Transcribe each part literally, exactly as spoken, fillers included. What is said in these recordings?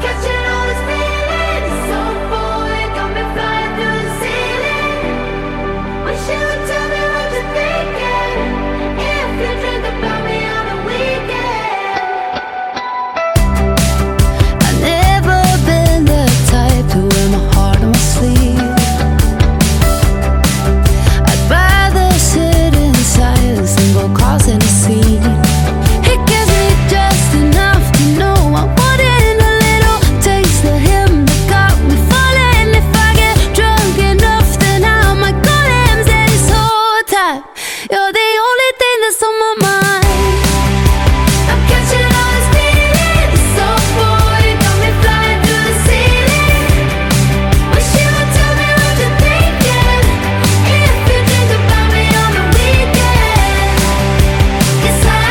catching all these feelings. So boy, got me flying through the ceiling. Wish you would tell me what you're thinking. If you drink about me on the weekend. I've never been the type to wear my heart on my sleeve. I'd rather sit in silence than go causing a scene. It gives me just enough to know I wanted a little taste of him that got me falling. If I get drunk enough, then I might call him. Said his whole time, you're the only thing that's on my mind. I'm catching all these feelings. So boy, got me flying through the ceiling. Wish you would tell me what you're thinking. If you drink about me on the weekend. Yes, I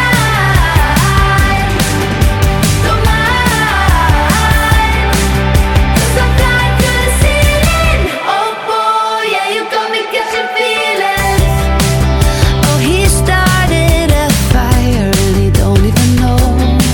don't mind. 'Cause I'm flying through the ceiling. Oh boy, yeah, you got me catching feelings. Oh, he started a fire and he don't even know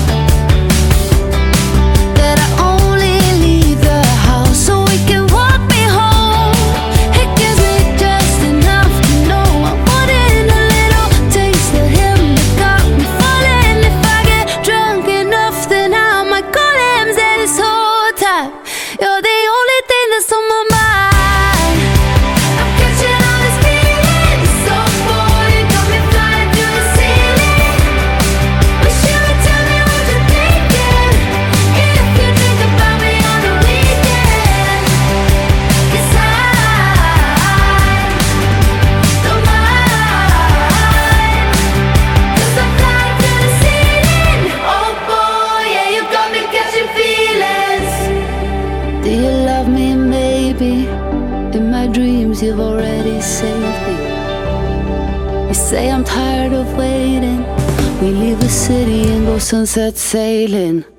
that I only leave the house so he can walk me home. It gives me just enough to know I wanted a little taste of him that got me falling. If I get drunk enough, then I might call him. Said his whole time, you're the only thing that's on my mind. I'm catching all these feelings. So boy, got me flying through the ceiling. Wish you would tell me what you're thinking. If you drink about me on the weekend. Yes, I don't mind. 'Cause I'm flying through the ceiling. Oh boy, yeah, you got me catching feelings. Do you love me? Maybe in my dreams you've already saved me. You say I'm tired of waiting. We leave the city and go sunset sailing.